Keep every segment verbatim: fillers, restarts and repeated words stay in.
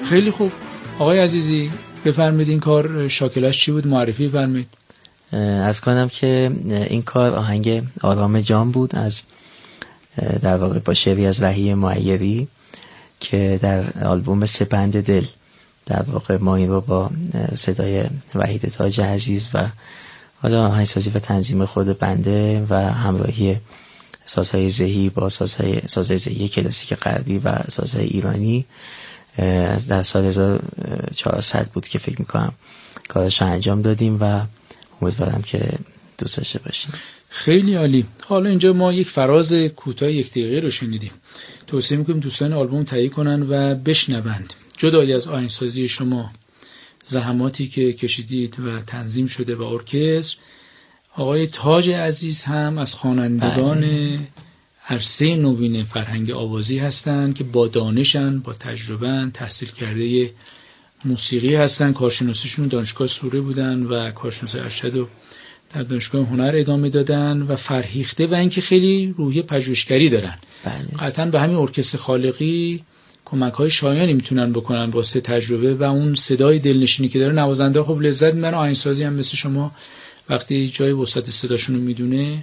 خیلی خوب. آقای عزیزی بفرمایید این کار شاکلش چی بود؟ معرفی فرمایید. از کنم که این کار آهنگ آرام جان بود از در واقع با شعری از رهی معیری که در آلبوم سپند دل در واقع ما این رو با صدای وحید تاج عزیز و حالا آهنگسازی و تنظیم خود بنده و همراهی سازهای زهی با سازهای سازهای زهی کلاسیک غربی و سازهای ایرانی در سال هزار و چهارصد بود که فکر میکنم کارش رو انجام دادیم و امیدوارم که دوست داشته باشیم. خیلی عالی. حالا اینجا ما یک فراز کوتاه یک دقیقه رو شنیدیم. توصیه میکنیم دوستان آلبوم تهیه کنن و بشنوند. جدای از آهنگسازی شما، زحماتی که کشیدید و تنظیم شده و ارکستر، آقای تاج عزیز هم از خوانندگان عرصه نوین فرهنگ آوازی هستند که با دانشن، با تجربه‌ن، تحصیل کرده موسیقی هستن. کارشناسیشون دانشگاه سوره بودن و کارشناس ارشد رو در دانشگاه هنر ادامه دادن و فرهیخته و اینکه خیلی روحیه پژوهشگری دارن. بله. قطعاً به همین ارکستر خالقی کمک‌های شایانی میتونن بکنن واسه تجربه و اون صدای دلنشینی که داره. نوازنده خب لذت میبرن، آهنگسازی هم مثل شما وقتی جای وسط صداشون رو میدونه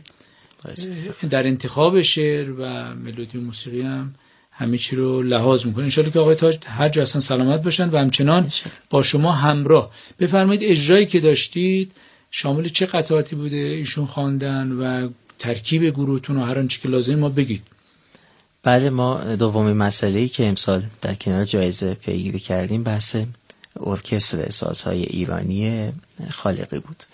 در انتخاب شعر و ملودی و موسیقی هم همه چی رو لحاظ میکنه. انشالله که آقای تاج هر جا هستن سلامت باشن و همچنان با شما همراه. بفرمایید اجرایی که داشتید شامل چه قطعاتی بوده ایشون خواندن و ترکیب گروهتون و هر آنچه که لازم ما بگید. بله، ما دومین مسئله‌ای که امسال در کنار جایزه پیگیری کردیم بحث ارکستر سازهای ایرانی خالقی بود.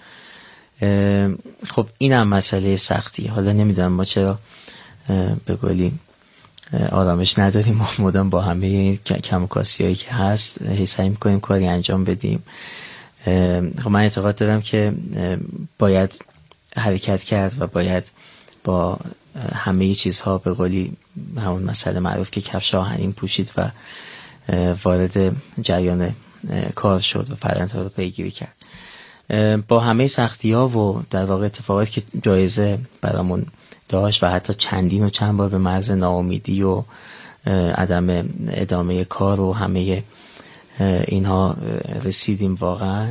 خب این هم مسئله سختی. حالا نمیدونم ما چرا به قولی آرامش نداریم، ما مدام با همه این کم و کاسی‌هایی که هست هی سعی می‌کنیم کاری انجام بدیم. خب من اعتقاد دارم که باید حرکت کرد و باید با همه چیزها به قولی همون مسئله معروف که کفش آهنین پوشید و وارد جریان کار شد و فرآیندها رو پیگیری کرد. با همه سختی‌ها و در واقع اتفاقاتی که جایزه برامون داشت و حتی چندین و چند بار به مرز ناامیدی و عدم ادامه کار و همه اینها رسیدیم، واقعا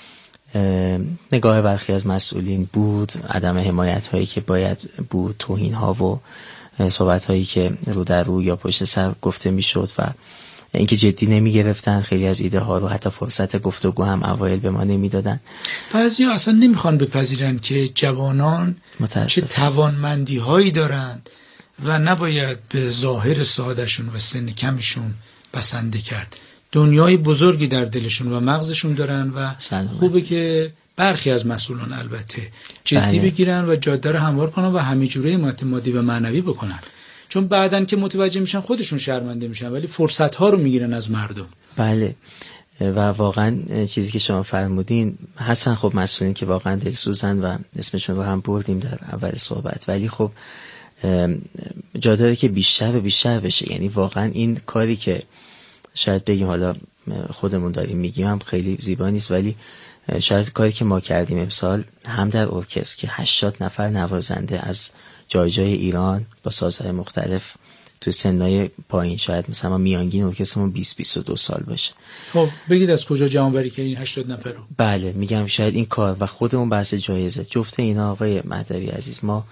نگاه برخی از مسئولین بود، عدم حمایت هایی که باید بود، توهین ها و صحبت هایی که رو در رو یا پشت سر گفته می شد و اینکه جدی نمی گرفتن خیلی از ایده ها رو، حتی فرصت گفتگو هم اوایل به ما نمی دادن. بعضی ها اصلا نمیخوان بپذیرن که جوانان چه توانمندی هایی دارند و نباید به ظاهر سادشون و سن کمشون بسنده کرد. دنیای بزرگی در دلشون و مغزشون دارن و سلامت. خوبه که برخی از مسئولان البته جدی بله. بگیرن و جاده رو هموار کنن و همه جوره مادی و معنوی بکنن، چون بعدن که متوجه میشن خودشون شرمنده میشن ولی فرصت ها رو میگیرن از مردم. بله و واقعا چیزی که شما فرمودین هستن خب مسئولین که واقعا دلسوزن و اسمشون رو هم بردیم در اول صحبت، ولی خب جا داره که بیشتر و بیشتر بشه. یعنی واقعا این کاری که شاید بگیم حالا خودمون داریم میگیم هم خیلی زیبا نیست، ولی شاید کاری که ما کردیم امسال هم در ارکستر که هشتاد نفر نوازنده از جای جای ایران با سازهای مختلف تو سنای پایین، شاید مثلا میانگین ارکسترمون بیست بیست و دو سال باشه. خب بگید از کجا جمع بری که این هشتاد نفر رو؟ بله میگم شاید این کار و خودمون بحث جایزه جفت اینا آقای مهدوی عزیز، ما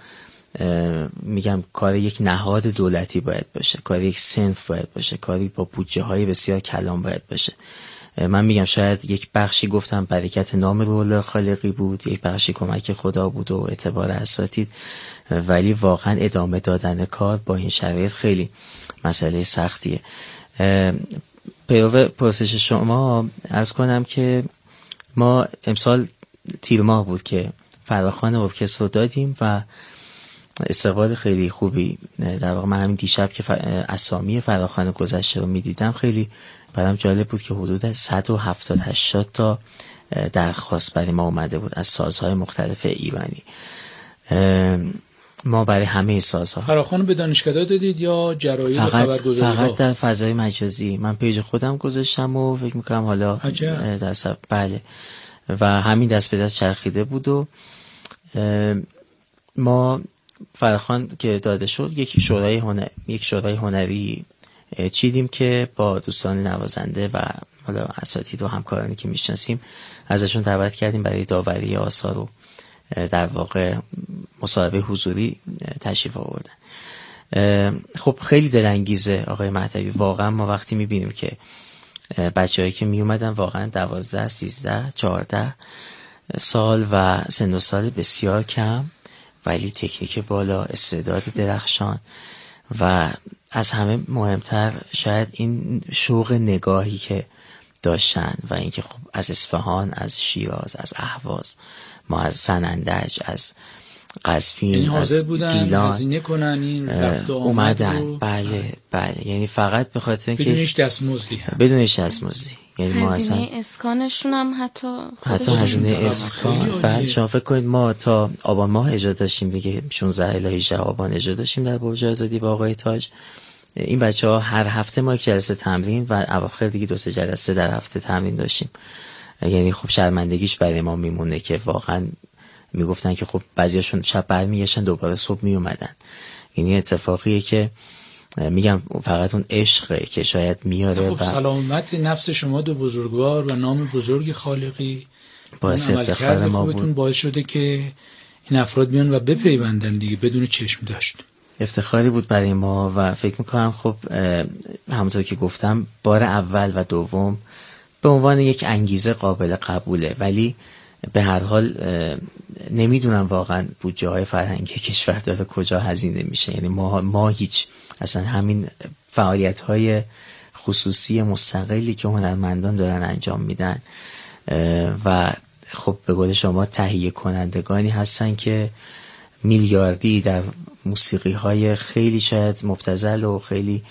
میگم کار یک نهاد دولتی باید باشه، کار یک صنف باید باشه، کاری با بودجه های بسیار کلان باید باشه. من میگم شاید یک بخشی گفتم برکت نام روح خالقی بود، یک بخشی کمک خدا بود و اعتبار اساتید، ولی واقعا ادامه دادن کار با این شرایط خیلی مسئله سختیه. پیرو پرسش شما عرض کنم که ما امسال تیر ماه بود که فراخوان ارکستر رو دادیم و استقبال خیلی خوبی. در واقع من همین دیشب که اسامی فراخوان گذشته رو میدیدم خیلی برام جالب بود که حدود صد و هفتاد هشتاد تا درخواست برای ما اومده بود از سازهای مختلف ایرانی. ما برای همه سازها. فراخوان به دانشکده دادید یا جراید خبرگزاری؟ فقط در فضای مجازی. من پیج خودم گذاشتم و فکر میکنم حالا دست بله و همین دست به دست چرخیده بود و ما فراخوان که داده شد یک شورای هنر یک شورای هنری چیدیم که با دوستان نوازنده و حالا اساتید و همکارانی که میشناسیم ازشون دعوت کردیم برای داوری آثار و در واقع مصاحبه حضوری تشریف آوردن. خب خیلی دلانگیزه آقای مهدوی، واقعا ما وقتی میبینیم که بچه‌هایی که می اومدن واقعا دوازده، سیزده، چهارده سال و سن و سال بسیار کم، ولی تکنیک بالا، استعداد درخشان و از همه مهمتر شاید این شوق نگاهی که داشتن و اینکه خب از اصفهان، از شیراز، از اهواز، ما از سنندج، از قزوین، یعنی حاضر از بودن گیلان هزینه کنن این رفت و اومدن رو... بله بله، یعنی فقط به خاطر اینکه بدون هیچ دستمزدی هم بدون هیچ دستمزدی، یعنی ما هزینه اصلا اسکانشون هم حتی حتی هزینه اسکان. بعد شما فکر کنید ما تا آبان ماه اجرا داشتیم دیگه، شانزده الی هجده آبان اجرا داشتیم در برج آزادی با آقای تاج. این بچه‌ها هر هفته ما یک جلسه تمرین و اواخر دیگه دو سه جلسه در هفته تمرین داشتیم. یعنی خب شرمندگیش برای ما میمونه که واقعا میگفتن که خب بعضیاشون شب برمیگشتن دوباره صبح میومدن. یعنی اتفاقیه که میگم فقط اون عشقه که شاید میاره. خب سلامت نفس شما دو بزرگوار و نام بزرگ خالقی باعث افتخار ما بود، باعث شده که این افراد بیان و بپیوندن دیگه بدون چشم داشت. افتخاری بود برای ما و فکر میکنم خب همونطور که گفتم بار اول و دوم به عنوان یک انگیزه قابل قبوله، ولی به هر حال نمیدونم واقعا بودجه های فرهنگی کشور داره کجا هزینه میشه. یعنی ما, ما هیچ اصلا همین فعالیت های خصوصی مستقلی که هنرمندان دارن انجام میدن و خب به قول شما تهیه کنندگانی هستن که میلیاردی در موسیقی های خیلی شاید مبتذل و خیلی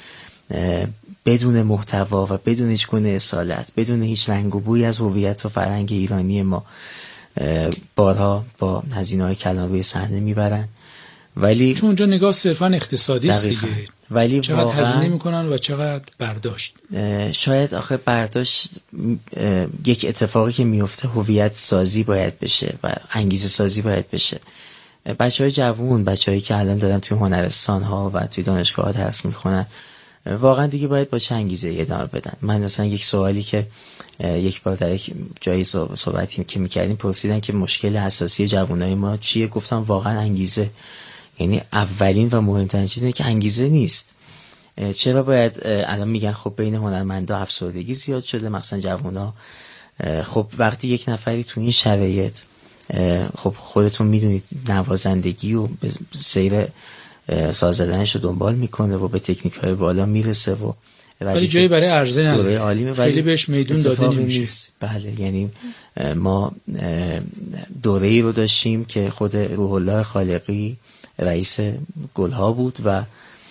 بدون محتوا و بدون هیچ گونه اصالت، بدون هیچ رنگ و بوی از هویت و فرهنگ ایرانی ما بارها با هزینه‌های کلان روی صحنه میبرن. ولی چون اونجا نگاه صرفا اقتصادی است دیگه، ولی چقدر هزینه میکنن و چقدر برداشت. شاید آخه برداشت یک اتفاقی که میفته هویت سازی باید بشه و انگیزه سازی باید بشه. بچهای جوون، بچه‌هایی که الان دارن توی هنرستان ها و توی دانشگاه ها درس میخونن واقعا دیگه باید با چه انگیزه ادامه بدن. من مثلا یک سوالی که یک بار در یک جایی صحبتی که میکردیم پرسیدن که مشکل اساسی جوانای ما چیه، گفتم واقعا انگیزه. یعنی اولین و مهمترین چیز اینه که انگیزه نیست. چرا باید الان میگن خب بین هنرمندا افسردگی زیاد شده مثلا جوونا. خب وقتی یک نفری تو این شرایط، خب خودتون میدونید نوازندگی و سیر ساز زدنش رو دنبال میکنه و به تکنیک های بالا میرسه و ولی جایی برای عرضه نداره، خیلی بهش میدون داده نمیشه. بله، یعنی ما دوره ای رو داشتیم که خود روح الله خالقی رئیس گلها بود و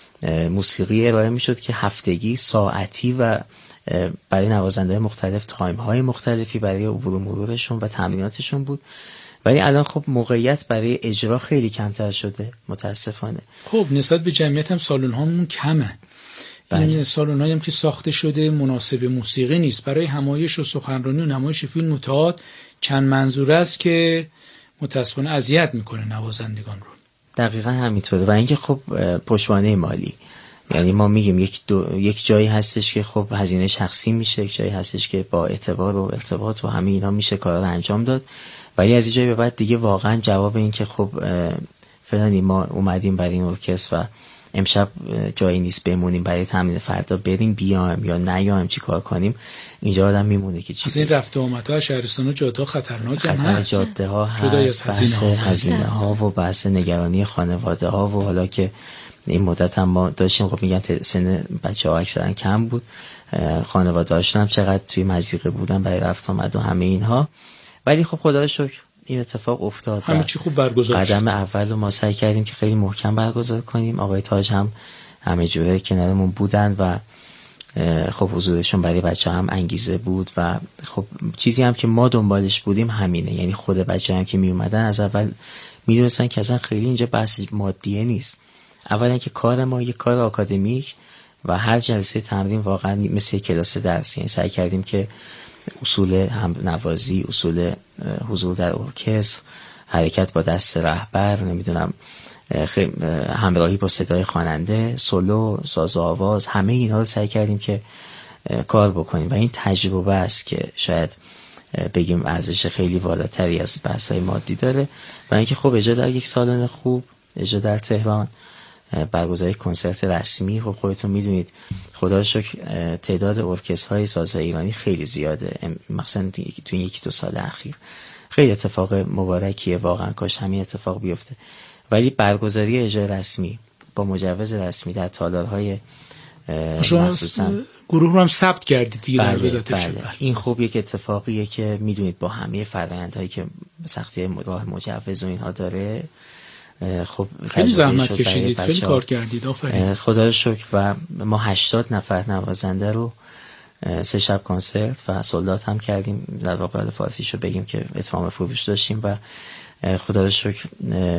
موسیقی ارائه میشد که هفتگی ساعتی و برای نوازنده مختلف تایم های مختلفی برای عبور و مرورشون و تمریناتشون بود. ولی الان خب موقعیت برای اجرا خیلی کمتر شده متاسفانه. خب نسبت به جمعیت هم سالن هامون کمه. بله. این سالن هایی هم که ساخته شده مناسب موسیقی نیست. برای همایش و سخنرانی و نمایش فیلم و تئاتر چند منظوره است که متاسفانه اذیت میکنه نوازندگان رو. دقیقاً همینطوره. و اینکه خب پشتوانه مالی، یعنی ما میگیم یک دو، یک جایی هستش که خب هزینه شخصی میشه، یک جایی هستش که با اعتبار و ارتباط و همه اینا میشه کارا رو انجام داد، ولی از این جایی به بعد دیگه واقعا جواب این که خب فلانی ما اومدیم برای این ارکستر و امشب جایی نیست بمونیم برای تامین فردا بریم بیایم یا نیایم چی کار کنیم، اینجا آدم میمونه که چی. از این رفت و آمدها شهرستان و جاده ها خطرناک هم خطر هست. جاده ها هست، بحث هزینه ها و بحث نگرانی خانواده ها و حالا که این مدت هم ما داشتیم خب میگم سن بچه ها اکثرا کم بود، خانواده هاشون هم چقدر توی مضیقه بودن برای رفت آمد و همه اینها، ولی خب خدا رو شکر این اتفاق افتاد. همه چی خوب برگزار شد. قدم اول رو ما سعی کردیم که خیلی محکم برگزار کنیم. آقای تاج هم همه جوره کنارمون بودن و خب حضورشون برای بچه هم انگیزه بود و خب چیزی هم که ما دنبالش بودیم همینه. یعنی خود بچه هم که می اومدن از اول می دونستن که اصلا خیلی اینجا بحث مادیه نیست. اولا که کار ما یک کار آکادمیک و هر جلسه تمرین واقعا مثل کلاس درسی. یعنی سعی کردیم که اصول هم نوازی، اصول حضور در ارکستر، حرکت با دست رهبر، نمیدونم همراهی با صدای خواننده، سولو، ساز و آواز، همه اینها رو سعی کردیم که کار بکنیم و این تجربه است که شاید بگیم ارزش خیلی بالاتری از بحث‌های مادی داره. و اینکه خب اجرا در یک سالن خوب، اجرا در تهران، برگزاری کنسرت رسمی، خب خودتون میدونید خدا رو شکر تعداد ارکسترهای سازهای ایرانی خیلی زیاده، مثلا تو این یکی دو سال اخیر خیلی اتفاق مبارکیه، واقعا کاش همین اتفاق بیفته. ولی برگزاری اجرا رسمی با مجوز رسمی در تالارهای مخصوصا گروه رو هم ثبت کردید دیگه در بله، وزارت بله. این خوب یک اتفاقیه که میدونید با همه فرآیندهایی که سختی راه مجوز و اینها داره، خب خیلی زحمت کشیدید، خیلی کار کردید، آفرین. خدا رو شکر. و ما هشتاد نفر نوازنده رو سه شب کنسرت و سولدات هم کردیم، در واقع فارسیشو بگیم که اتمام فروش داشتیم و خدا رو شکر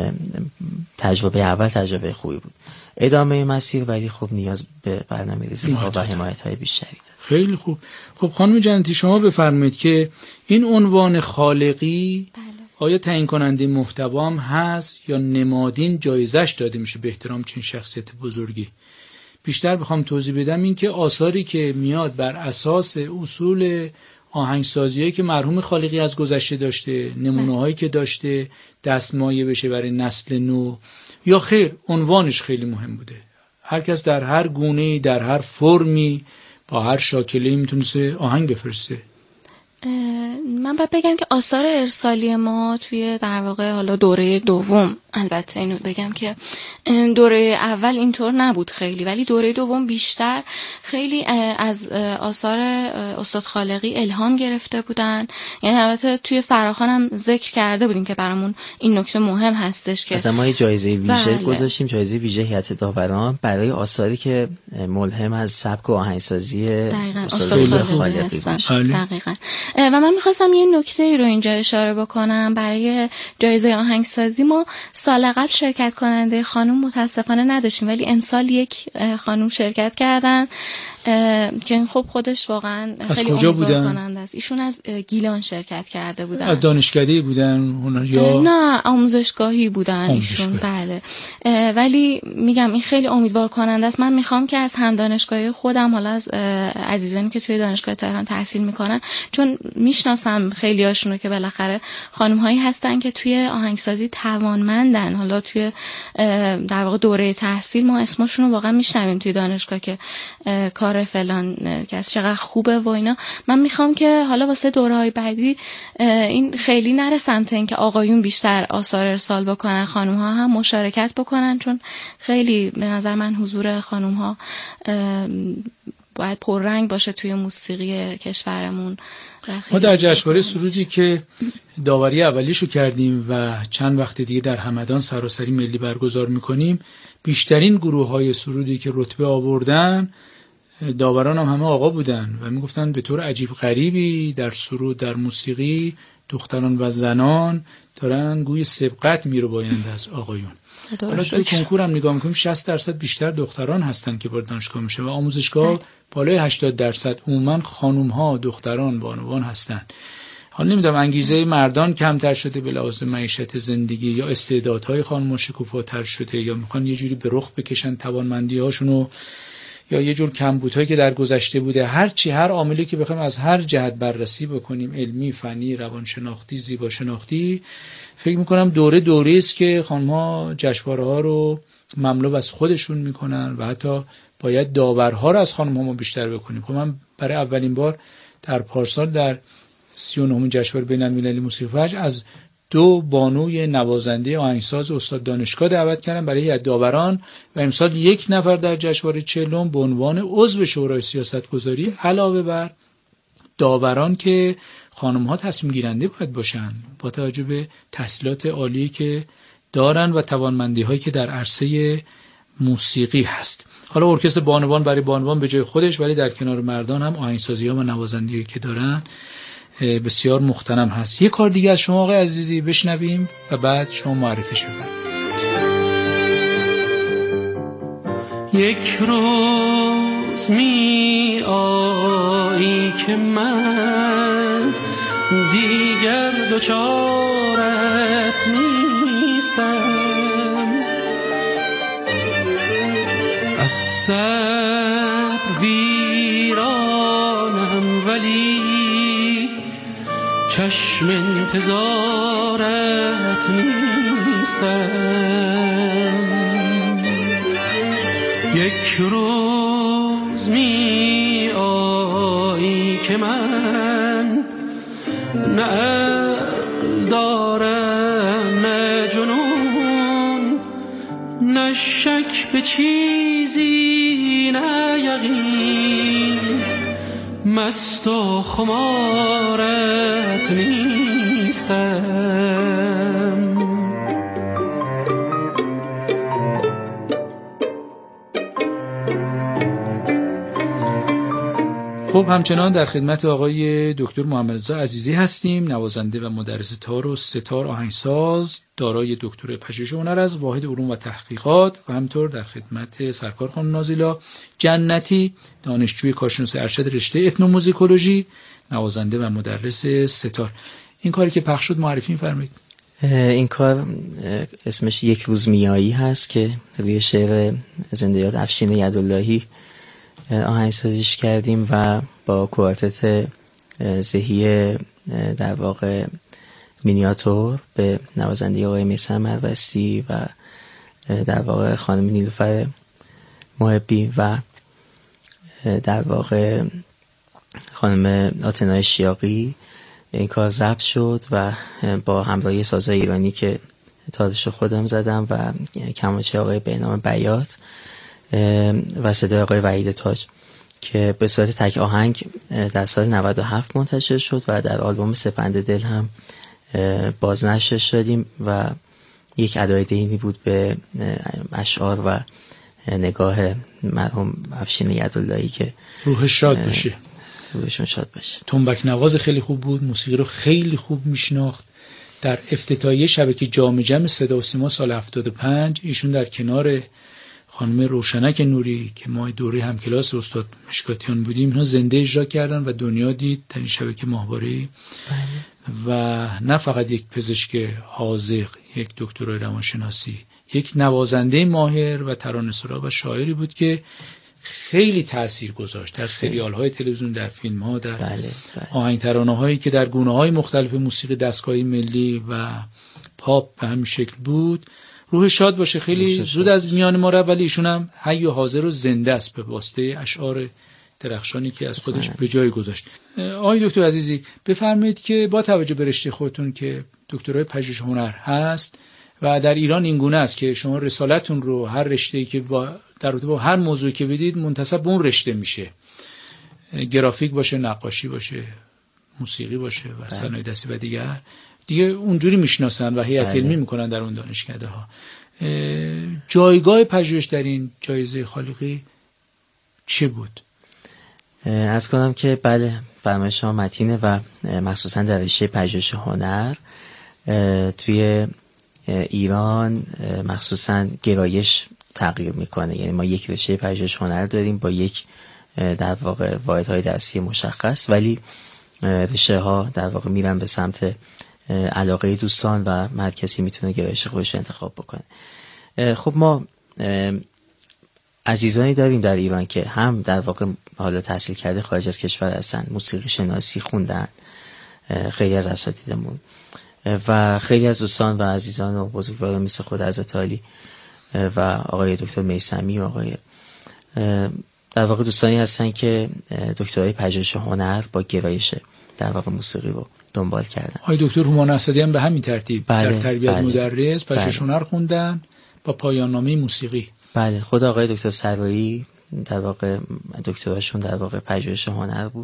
تجربه اول تجربه خوبی بود. ادامه مسیر ولی خب نیاز به برنامه‌ریزی ها و حمایت‌های بیشتری داره. خیلی خوب. خب خانم جنتی شما بفرمایید که این عنوان خالقی بله. آیا تعیین کننده محتوا هم هست یا نمادین جایزش داده میشه به احترام چنین شخصیت بزرگی؟ بیشتر بخوام توضیح بدم این که آثاری که میاد بر اساس اصول آهنگسازیایی که مرحوم خالقی از گذشته داشته، نمونه‌هایی که داشته، دستمایه بشه برای نسل نو، یا خیر عنوانش خیلی مهم بوده. هر کس در هر گونه‌ای، در هر فرمی، با هر شاکله‌ای میتونه آهنگ بفرسته. من باید بگم که آثار ارسالی ما توی در واقع حالا دوره دوم، البته اینو بگم که دوره اول اینطور نبود خیلی، ولی دوره دوم بیشتر خیلی از آثار استاد خالقی الهام گرفته بودن. یعنی البته توی فراخوان هم ذکر کرده بودیم که برامون این نکته مهم هستش که از ما جایزه ویژه بله. گذاشتیم، جایزه ویژه هیئت داوران برای آثاری که ملهم از سبک و آهنگسازی استاد خالقی هستن. دقیقاً. و من میخواستم یه نکته رو اینجا اشاره بکنم. برای جایزه آهنگسازی ما سال قبل شرکت کننده خانم متاسفانه نداشتیم، ولی امسال یک خانم شرکت کردن که خب خودش واقعا خیلی امیدوار کننده است. ایشون از گیلان شرکت کرده بودن. از دانشکده بودن هنر یا نه آموزشگاهی بودن ایشون؟ بله. ولی میگم این خیلی امیدوار کننده است. من میخوام که از هم دانشگاهی خودم، حالا از عزیزانی که توی دانشگاه تهران تحصیل میکنن، چون میشناسم خیلی هاشونو که بالاخره خانم هایی هستن که توی آهنگسازی توانمندن، حالا توی در واقع دوره تحصیل ما اسمشون رو واقعا میشنویم توی دانشگاه که کار فلان کس چقدر خوبه و اینا. من میخوام که حالا واسه دوره‌های بعدی این خیلی نره سمت این که آقایون بیشتر آثار ارسال بکنن، خانم ها هم مشارکت بکنن، چون خیلی به نظر من حضور خانم ها باید پررنگ باشه توی موسیقی کشورمون. ما در جشنواره سرودی که داوری اولیشو کردیم و چند وقت دیگه در همدان سراسری ملی برگزار میکنیم، بیشترین گروه‌های سرودی که رتبه آوردن داوران هم همه آقا بودن و میگفتن به طور عجیب غریبی در سرود، در موسیقی دختران و زنان دارن گوی سبقت میربایند از آقایون. حالا توی کنکور هم نگاه میکنیم شصت درصد بیشتر دختران هستن که وارد دانشگاه میشه و آموزشگاه بالای هشتاد درصد عموما خانم ها، دختران، بانوان هستن. حالا نمیدونم انگیزه مردان کمتر شده به لحاظ معیشت زندگی، یا استعدادهای خانم‌ها شکوفاتر شده، یا میخوان یه جوری به رخ بکشن توانمندی‌هاشونو، یا یه جور کمبودهایی که در گذشته بوده. هر چی، هر عاملی که بخوایم از هر جهت بررسی بکنیم، علمی، فنی، روانشناختی، زیباشناختی، فکر میکنم دوره دوره است که خانم‌ها جشنواره‌ها رو مملو از خودشون میکنن و حتی باید داورها رو از خانم‌ها ما بیشتر بکنیم. خب من برای اولین بار در پارسال در سی و نهمین جشنواره بین‌المللی موسیقی فجر از دو بانوی نوازنده آهنگساز استاد دانشگاه دعوت کردم برای هیئت داوران و امسال یک نفر در جشنواره چهلم به عنوان عضو شورای سیاستگذاری علاوه بر داوران که خانم‌ها تصمیم گیرنده باید باشن با توجه به تحصیلات عالی که دارن و توانمندی‌هایی که در عرصه موسیقی هست. حالا ارکستر بانوان برای بانوان به جای خودش، ولی در کنار مردان هم آهنگسازی‌ها و نوازندگی که دارن بسیار مختنم هست. یه کار دیگه از شما آقای عزیزی بشنویم و بعد شما معرفیش بفرمایید. یک روز می آیی که من دیگر دوچارت نیستم، از صبر ویرانم ولی چشم انتظارت نیستم. یک روز می آیی که من نه عقل دارم نه جنون، نه شک به چیزی نه یقین، مست و خمارت نیستم. خب همچنان در خدمت آقای دکتر محمدرضا عزیزی هستیم، نوازنده و مدرس تار و ستار آهنگساز، دارای دکترای پژوهش هنر از واحد علوم و تحقیقات، و همینطور در خدمت سرکار خانم نازیلا جنتی، دانشجوی کارشناس ارشد رشته اتنوموزیکولوژی، نوازنده و مدرس ستار. این کاری که پخش شد معرفی می‌فرمایید. این کار اسمش یک روز میایی هست که روی شعر زنده یاد افشین یداللهی آهنگسازیش کردیم و با کوارتت زهی در واقع مینیاتور به نوازنده آقای میثم مروستی و در واقع خانم نیلوفر محبی و در واقع خانم آتنای شیاقی این کار ضبط شد و با همراهی سازهای ایرانی که تارش خودم زدم و کمانچه آقای بهنام بیات و صدای آقای وحید تاج که به صورت تک آهنگ در سال نود و هفت منتشر شد و در آلبوم سپند دل هم بازنشرش دادیم و یک ادای دینی بود به اشعار و نگاه مرحوم افشین یداللهی که روحش شاد باشه. روحشون شاد باشه. تنبک نواز خیلی خوب بود، موسیقی رو خیلی خوب میشناخت. در افتتاحیه شبکه جام جم صدا و سیما سال هفتاد و پنج ایشون در کنار خانم روشنک نوری که ما دوره هم کلاس استاد مشکاتیان بودیم اینا زنده اجرا کردن و دنیا دید در این شبکه ماهواره‌ای. و نه فقط یک پزشک حاذق، یک دکترای روانشناسی، یک نوازنده ماهر و ترانه‌سرا و شاعری بود که خیلی تأثیر گذاشت در سریال‌های تلویزیون، در فیلم‌ها، در بله، بله. آهنگ ترانه‌هایی که در گونه‌های مختلف موسیقی دستگاهی ملی و پاپ به همین شکل بود. روح شاد باشه. خیلی زود از میان ما رفت ولی ایشون هم حی و حاضر و زنده است به واسطه اشعار درخشانی که از خودش به جای گذاشت. آقای دکتر عزیزی بفرمایید که با توجه به رشته خودتون که دکترای پژوهش هنر هست و در ایران این گونه است که شما رسالتون رو هر رشته‌ای که با در رابطه با هر موضوعی که بدید منتسب به اون رشته میشه، گرافیک باشه، نقاشی باشه، موسیقی باشه و صنایع دستی و دیگر دیگه اونجوری میشناسن و هیئت علمی میکنن در اون دانشکده ها. جایگاه پژوهش در این جایزه خالقی چه بود؟ از کنم که بله فرمایش شما متینه و مخصوصا در رشته پژوهش هنر توی ایران مخصوصا گرایش تغییر میکنه. یعنی ما یک رشته پژوهش هنر داریم با یک در واقع واحدهای درسی مشخص، ولی رشته ها در واقع میرن به سمت علاقه دوستان و هر کسی میتونه گرایش خودش انتخاب بکنه. خب ما عزیزانی داریم در ایران که هم در واقع حالا تحصیل کرده خارج از کشور هستن، موسیقی شناسی خوندن، خیلی از اساتیدمون و خیلی از دوستان و عزیزان و بزرگواران مثل خود حضرت عالی و آقای دکتر میثمی و آقای در واقع دوستانی هستن که دکترای پژوهش هنر با گرایش در واقع موسیقی رو دنبال کردن. آقای دکتر هومان اسدی هم به همین ترتیب بله، در تربیت بله، مدرس پژوهش بله. هنر خوندن با پایان نامه موسیقی. بله، خود آقای دکتر سرایی در واقع دکتراشون در واقع پژوهش هنر بود.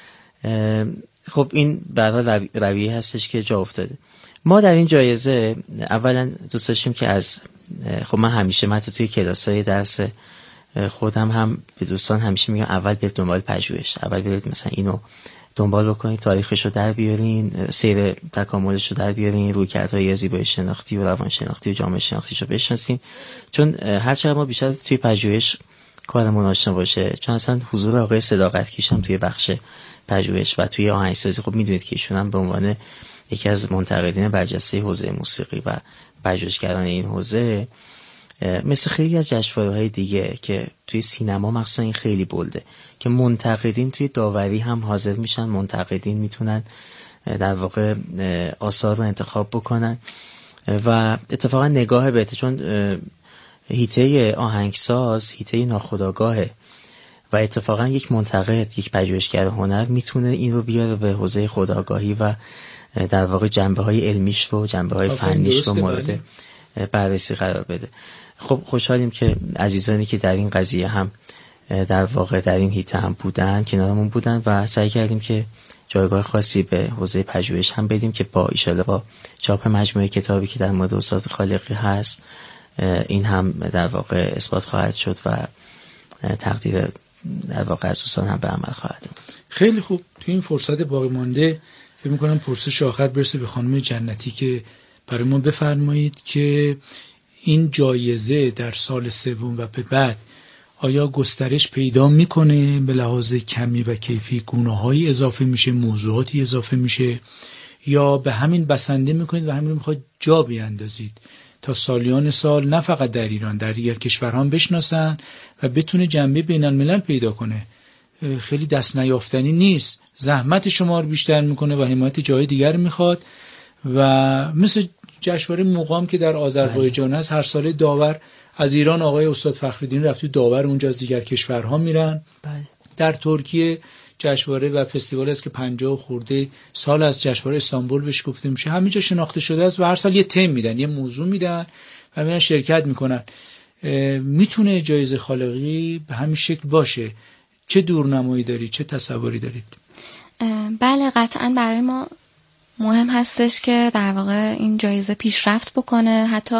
خب این برای رویه هستش که جا افتاده. ما در این جایزه اولا دوست داشتیم که از خب من همیشه من توی کلاسای درس خودم هم به دوستان همیشه میگم اول برید دنبال پژوهش، اول برید مثلا اینو دنبال بکنید، تاریخش رو در بیارین، سیر تکاملش رو در بیارین، رویکردهای زیبایی شناختی و روان شناختی و جامعه شناختیش رو بشناسین، چون هر چقدر ما بیشتر توی پژوهش کارمون آشنا باشه، چون اصلا حضور آقای صداقت کیش هم توی بخش پژوهش و توی آهنگسازی خب میدونید که ایشون هم به عنوان یکی از منتقدین برجسته حوزه موسیقی و پژوهشگران این حوزه مثل خیلی از جشنواره‌های دیگه که توی سینما مخصوصا این خیلی بولده که منتقدین توی داوری هم حاضر میشن، منتقدین میتونن در واقع آثار رو انتخاب بکنن و اتفاقا نگاه بهته، چون هیته آهنگساز هیته ناخودآگاهه و اتفاقا یک منتقد، یک پژوهشگر هنر میتونه این رو بیاره به حوزه خودآگاهی و در واقع جنبه‌های علمیش رو، جنبه‌های فنیش رو مورد بررسی قرار بده. خب خوشحالیم که عزیزانی که در این قضیه هم در واقع در این هیته هم بودن کنارمون بودن و سعی کردیم که جایگاه خاصی به حوزه پژوهش هم بدیم که با ایشالا با چاپ مجموعه کتابی که در مورد استاد خالقی هست این هم در واقع اثبات خواهد شد و تقدیر در واقع از دوستان هم به عمل خواهد. خیلی خوب. تو این فرصت باقی مانده فکر می‌کنم پرسش آخر برسه به خانم جنتی که برای ما بفرمایید که این جایزه در سال سوم و به بعد آیا گسترش پیدا میکنه به لحاظ کمی و کیفی، گونه‌هایی اضافه میشه، موضوعاتی اضافه میشه، یا به همین بسنده میکنید و همین رو میخواید جا بیاندازید تا سالیان سال نه فقط در ایران در دیگر کشورها هم بشناسن و بتونه جنبه بین الملل پیدا کنه؟ خیلی دست نیافتنی نیست، زحمت شما رو بیشتر میکنه و حمایت جای دیگر میخواد و مثل جشنواره مقام که در آذربایجان است، هر ساله داور از ایران آقای استاد فخرالدین رفتی داور اونجا از دیگر کشورها میرن. بله. در ترکیه جشنواره و فستیوال است که پنجاه خورده سال از جشنواره استانبول بهش گفته میشه، همینجا شناخته شده است و هر سال یه تم میدن، یه موضوع میدن و میرن شرکت میکنن. میتونه جایزه خالقی به همین شکل باشه؟ چه دورنمایی دارید، چه تصوری دارید؟ بله قطعا برای ما مهم هستش که در واقع این جایزه پیشرفت بکنه. حتی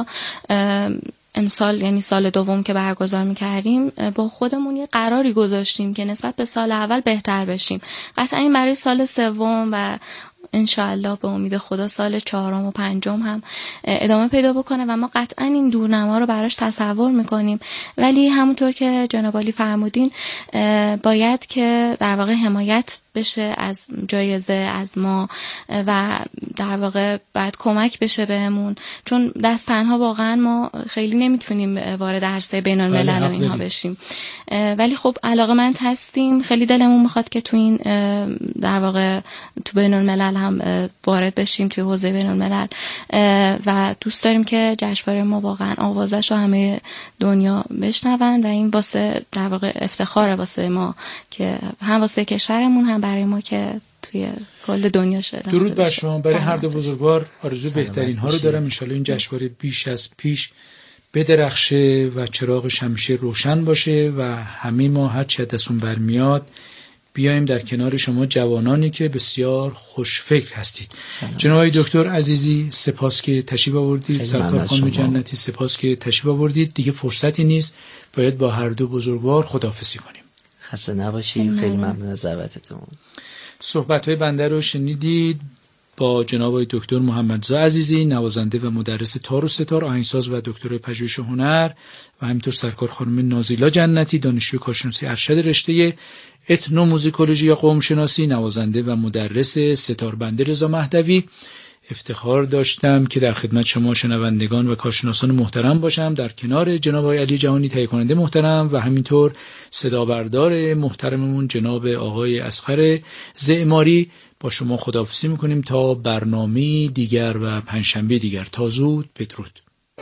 امسال یعنی سال دوم که برگزار می‌کردیم با خودمون یه قراری گذاشتیم که نسبت به سال اول بهتر بشیم. قطعا این برای سال سوم و انشاءالله به امید خدا سال چهارم و پنجم هم ادامه پیدا بکنه و ما قطعا این دورنما رو براش تصور میکنیم. ولی همونطور که جناب عالی فرمودین باید که در واقع حمایت بشه از جایزه از ما و در واقع بعد کمک بشه بهمون، چون دست تنها واقعا ما خیلی نمیتونیم وارد عرصه بین الملل و اینها بشیم. ولی خب علاقه‌مند هستیم، خیلی دلمون میخواد که تو این در واقع تو بین الملل هم وارد بشیم، توی حوزه بین الملل و دوست داریم که جشنواره ما واقعا آوازش رو همه دنیا بشنون و این واسه در واقع افتخاره واسه ما که هم واسه کشورمون هم برای ما که توی کل دنیا شده. درود بر شما. برای هر دو بزرگوار آرزو بهترین ها رو دارم. ان شاءالله این جشنواره بیش از پیش بدرخشه و چراغش همیشه روشن باشه و همه ما هر چه دستون برمیاد بیایم در کنار شما جوانانی که بسیار خوشفکر هستید. جناب آقای دکتر عزیزی سپاس که تشریف آوردید، سرکار خانم جنتی سپاس که تشریف آوردید. دیگه فرصتی نیست، باید با هر دو بزرگوار خداحافظی کنیم. خسته نباشید. خیلی ممنون از دعوتتون. صحبت‌های بنده رو شنیدید با جناب آقای دکتر محمدرضا عزیزی، نوازنده و مدرس تار و ستار، آهنگساز و دکترای پژوهش هنر، و همینطور سرکار خانم نازیلا جنتی، دانشجوی کارشناسی ارشد رشته اتنوموزیکولوژی یا قوم شناسی، نوازنده و مدرس ستاربنده رضا مهدوی. افتخار داشتم که در خدمت شما شنوندگان و کارشناسان محترم باشم در کنار جناب آقای علی جهانی تهیه کننده محترم و همینطور صدا بردار محترممون جناب آقای اصغر زعماری. با شما خداحافظی میکنیم تا برنامه دیگر و پنجشنبه دیگر. تا زود، بدرود.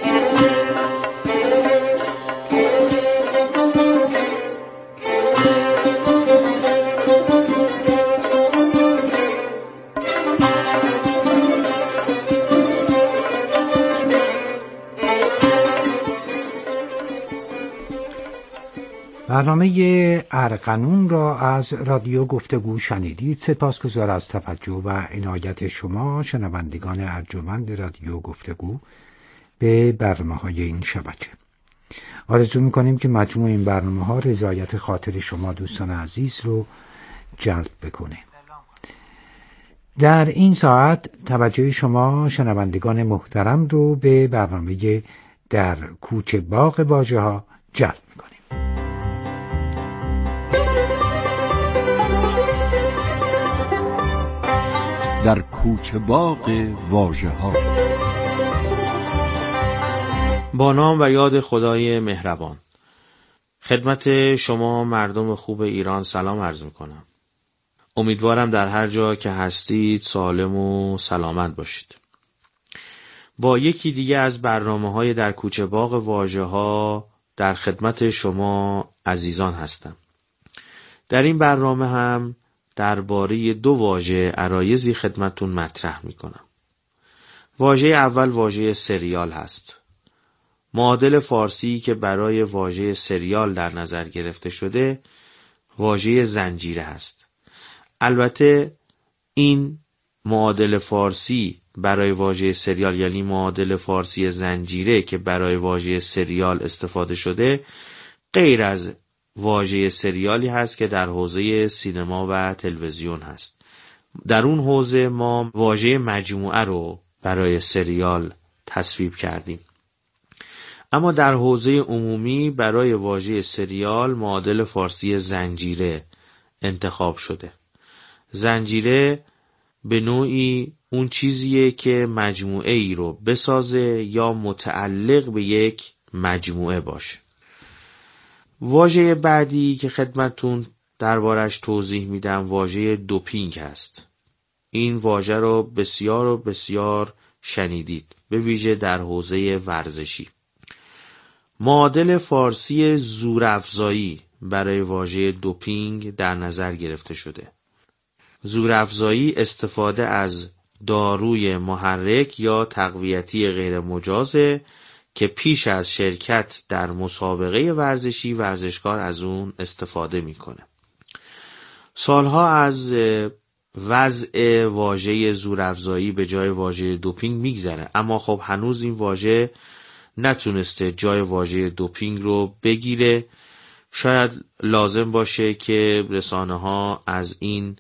برنامه ارغنون را از رادیو گفتگو شنیدید. سپاسگزار از توجه و عنایت شما شنوندگان ارجمند رادیو گفتگو به برنامه‌های این شبکه. آرزو می‌کنیم که مجموع این برنامه‌ها رضایت خاطر شما دوستان عزیز رو جلب بکنه. در این ساعت توجه شما شنوندگان محترم رو به برنامه در کوچه باغ واژه‌ها جلب می‌کنیم. در کوچه باغ واژه‌ها با نام و یاد خدای مهربان. خدمت شما مردم خوب ایران سلام عرض میکنم. امیدوارم در هر جا که هستید سالم و سلامت باشید. با یکی دیگه از برنامه‌های در کوچه باغ واژه‌ها در خدمت شما عزیزان هستم. در این برنامه هم درباره دو واژه عرایضی خدمتون مطرح میکنم. واژه اول واژه سریال هست. معادل فارسی که برای واژه سریال در نظر گرفته شده واژه زنجیره هست. البته این معادل فارسی برای واژه سریال، یعنی معادل فارسی زنجیره که برای واژه سریال استفاده شده، غیر از واژه سریالی هست که در حوزه سینما و تلویزیون هست. در اون حوزه ما واژه مجموعه رو برای سریال تصویب کردیم. اما در حوزه عمومی برای واژه سریال معادل فارسی زنجیره انتخاب شده. زنجیره به نوعی اون چیزیه که مجموعه ای رو بسازه یا متعلق به یک مجموعه باشه. واژه بعدی که خدمتون دربارش توضیح میدم واژه دوپینگ هست. این واژه رو بسیار و بسیار شنیدید، به ویژه در حوزه ورزشی. معادل فارسی زورافزایی برای واژه دوپینگ در نظر گرفته شده. زورافزایی استفاده از داروی محرک یا تقویتی غیر مجازه که پیش از شرکت در مسابقه ورزشی ورزشکار از اون استفاده میکنه. سالها از وضع واژه زورافزایی به جای واژه دوپینگ میگذره، اما خب هنوز این واژه نتونسته جای واژه دوپینگ رو بگیره. شاید لازم باشه که رسانه ها از این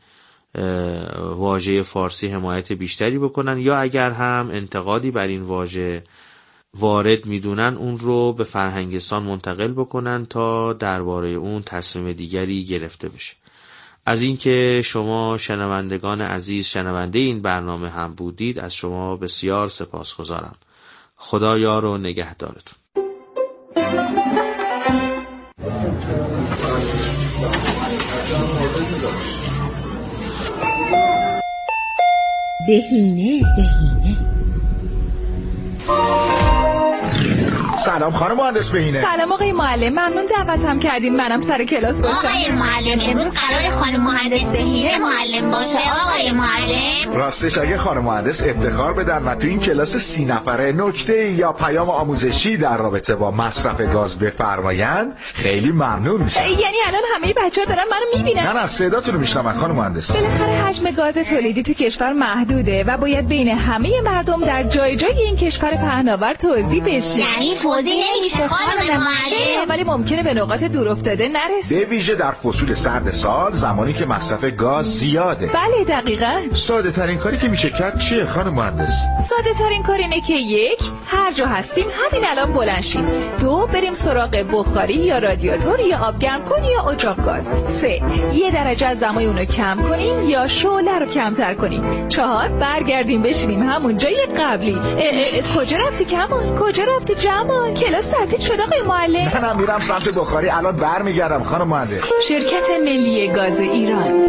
واژه فارسی حمایت بیشتری بکنن، یا اگر هم انتقادی بر این واژه وارد میدونن اون رو به فرهنگستان منتقل بکنن تا درباره اون تصمیم دیگری گرفته بشه. از اینکه شما شنوندگان عزیز شنونده این برنامه هم بودید از شما بسیار سپاسگزارم. خدا یار و نگهدارتون. بهینه بهینه سلام خانم مهندس بهینه. سلام آقای معلم، ممنون دعوتم کردین منم سر کلاس باشم. آقای معلم امروز قراره خانم مهندس بهینه معلم باشه. آقای معلم راستش اگه خانم مهندس افتخار بدن و تو این کلاس سی نفره نکته یا پیام آموزشی در رابطه با مصرف گاز بفرمایند خیلی ممنون میشم. یعنی الان همه بچه‌ها دارن منو میبینن؟ نه نه صداتون رو میشنون خانم مهندس. بالاخره حجم گاز تولیدی تو کشور محدوده و باید بین همه مردم در جای جای این کشور پهناور توزیع بشه. یعنی توزیع نمیشه خانم معلم، ولی ممکنه به نقاط دور افتاده نرسه، به ویژه در فصول سرد سال زمانی که مصرف گاز زیاده. بله دقیقاً. ساده ترین کاری که میشه کرد چیه خانم مهندس؟ ساده ترین کار اینه که یک، هر جا هستیم همین الان بلند شیم. دو، بریم سراغ بخاری یا رادیاتور یا آب گرم کن یا اجاق گاز. سه، یه درجه از دمای اونو کم کنیم یا شعله رو کمتر کنیم. چهار، برگردیم بشینیم همون جای قبلی. اه اه کجا رفتی کمال؟ کجا رفتی جمال؟ کلاس تعطیل شد آقای معلم. منم میرم سمت بخاری، الان برمیگردم خانم مهندس. شرکت ملی گاز ایران.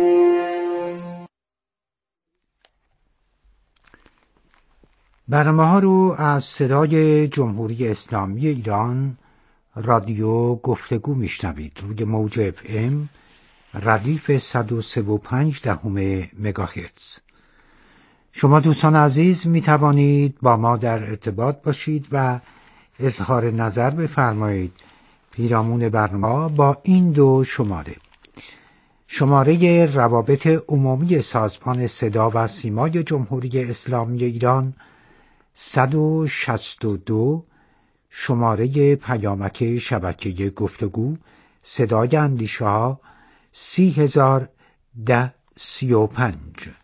برنامه ها رو از صدای جمهوری اسلامی ایران رادیو گفتگو میشنوید روی موج اف ام ردیف صد و سه و پنج دهم مگاهرتز. شما دوستان عزیز می توانید با ما در ارتباط باشید و اظهار نظر بفرمایید پیرامون برنامه با این دو شماره: شماره روابط عمومی سازمان صدا و سیمای جمهوری اسلامی ایران صد و شصت و دو، شماره پیامک شبکه گفتگو صدای اندیشه ها سی هزار ده سی و پنج.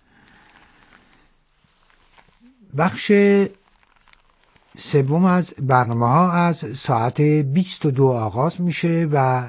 بخش سوم از برنامه ها از ساعت بیست و دو آغاز میشه و